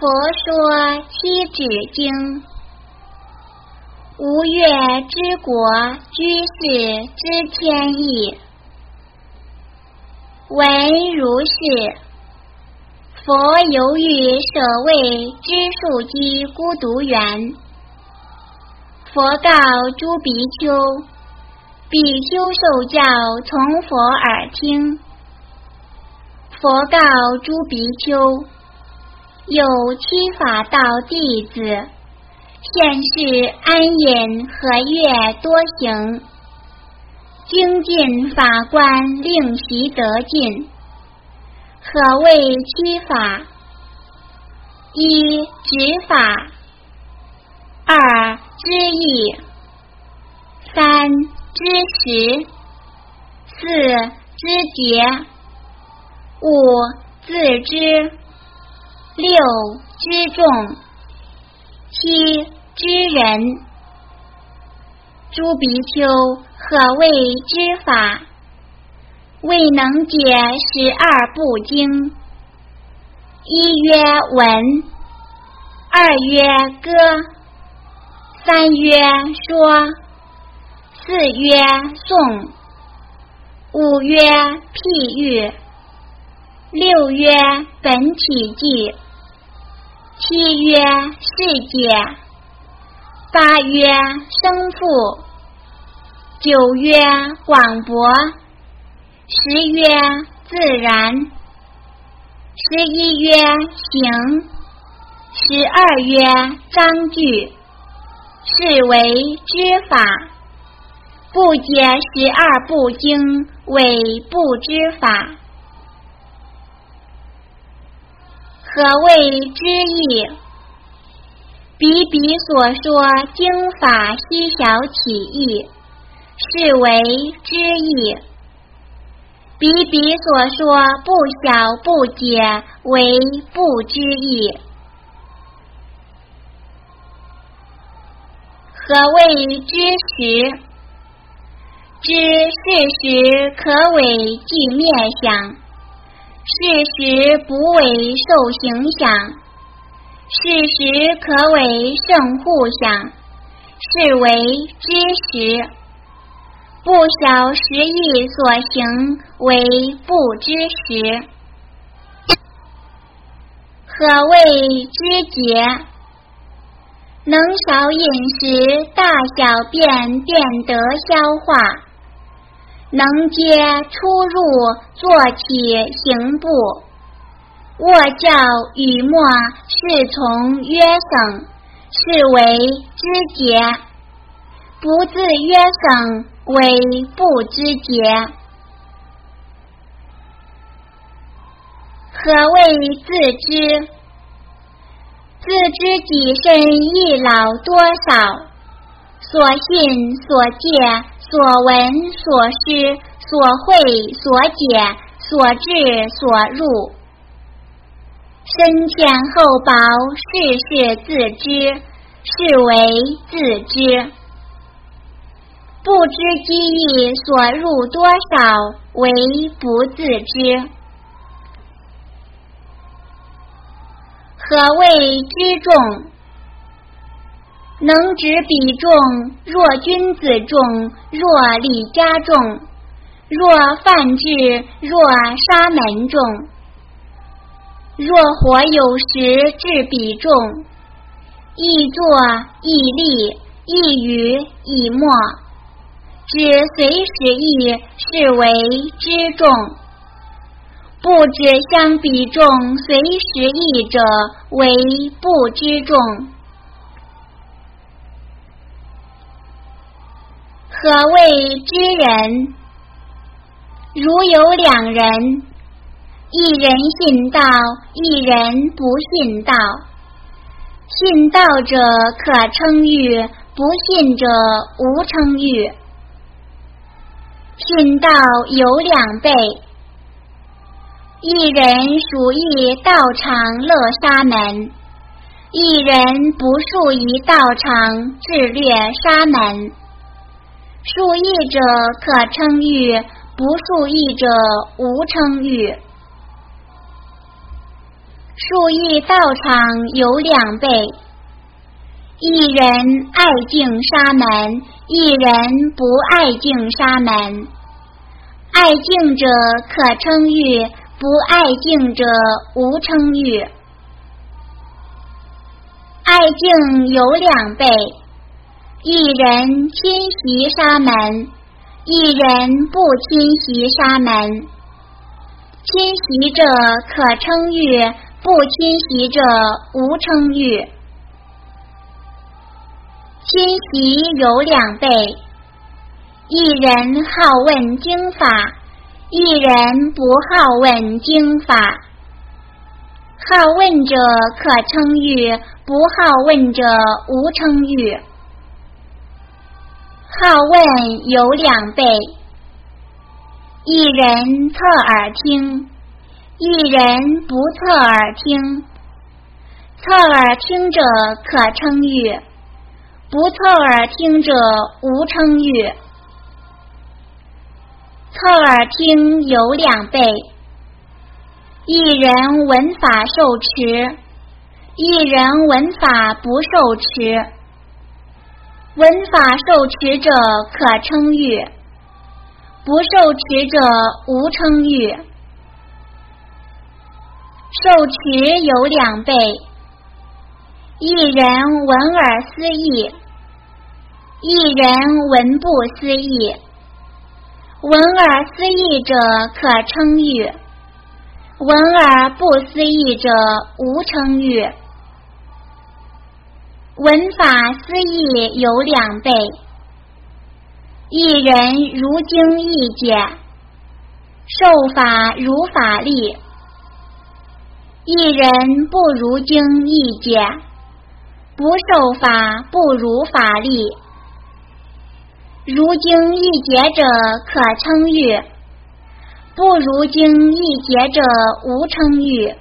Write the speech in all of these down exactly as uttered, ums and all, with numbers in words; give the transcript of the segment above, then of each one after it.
佛说七指经，吴越之国居士之天意。闻如是，佛游于舍卫知树基孤独园，佛告诸比丘，比丘受教从佛耳听。佛告诸比丘，有七法道弟子，现世安隐和悦多行，精进法观令习得进。何谓七法？一指法，二知义，三知识，四知节，五自知，六知众，七知人。诸比丘，何谓知法？未能解十二部经。一曰闻，二曰歌，三曰说，四曰诵，五曰譬喻，六曰本体记，七曰世解，八曰生父，九曰广博，十曰自然，十一曰行，十二曰章句，是为知法。不解十二部经为不知法。何谓知义？比比所说经法悉晓起义，是为知义。比比所说不晓不解，为不知义。何谓知识？知事实可为具面相，事实不为受形象，事实可为胜护相，是为知识。不晓实义所行，为不知识。何谓知节？能少饮食，大小便便得消化，能接出入，坐起行步，卧教语默，是从约省，是为知节。不自约省，为不知节。何谓自知？自知己身易老多少，所信所戒所闻所思所会所解所至所入，身前后薄，事事自知，是为自知。不知机意所入多少，为不自知。何谓知众？能执比众，若君子众，若李家众，若范至，若沙门众。若火有时至比众，亦坐亦立亦语亦默，只随时意，是为知众。不指相比众，随时意者，为不知众。何谓知人？如有两人，一人信道，一人不信道。信道者可称誉，不信者无称誉。信道有两辈，一人属意道场乐沙门，一人不属于道场自略沙门。属意者可称誉，不属意者无称誉。 数亿道场有两辈，一人爱敬沙门，一人不爱敬沙门。爱敬者可称誉，不爱敬者无称誉。爱敬有两辈，一人亲习沙门，一人不亲习沙门。亲习者可称誉，不亲习者无称誉。亲习有两辈，一人好问经法，一人不好问经法。好问者可称誉，不好问者无称誉。好问有两辈，一人侧耳听，一人不侧耳听。侧耳听者可称誉，不侧耳听者无称誉。侧耳听有两辈，一人闻法受持，一人闻法不受持。闻法受持者可称誉，不受持者无称誉。受持有两辈，一人闻而思议，一人闻不思议。闻而思议者可称誉，闻而不思议者无称誉。闻法思议有两辈，一人如经义解，受法如法力。一人不如经义解，不受法不如法力。如经义解者可称誉，不如经义解者无称誉。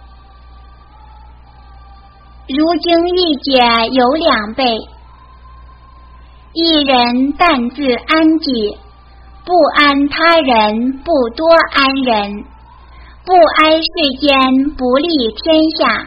如经义解有两辈，一人但自安己，不安他人，不多安人，不哀世间，不利天下。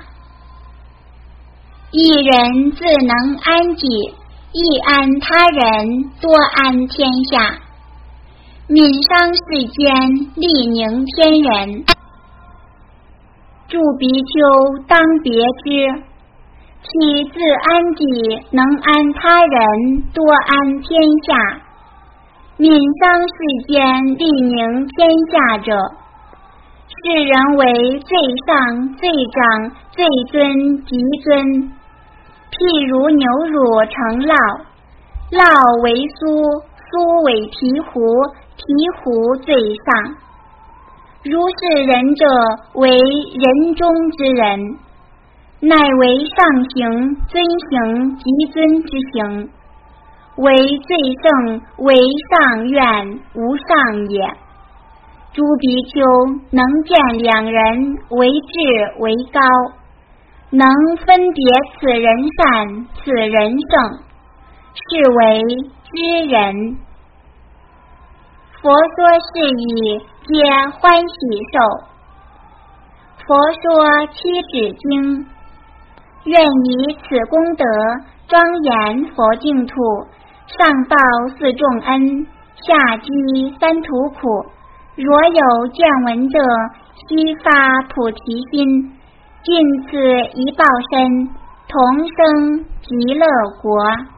一人自能安己，亦安他人，多安天下。悯伤世间，利宁天人。诸比丘当别之，其自安己，能安他人，多安天下。悯伤世间，利宁天下者，世人为最上、最长、最尊、极尊。譬如牛乳成酪，酪为酥，酥为醍醐，醍醐最上。如是人者，为人中之人，乃为上行、尊行、极尊之行，为最胜，为上愿，无上也。诸比丘能见两人，为智为高，能分别此人善，此人圣，是为知人。佛说是以皆欢喜受。佛说七指经，愿以此功德庄严佛净土，上报四重恩，下济三途苦。若有见闻者，悉发菩提心，尽此一报身，同生极乐国。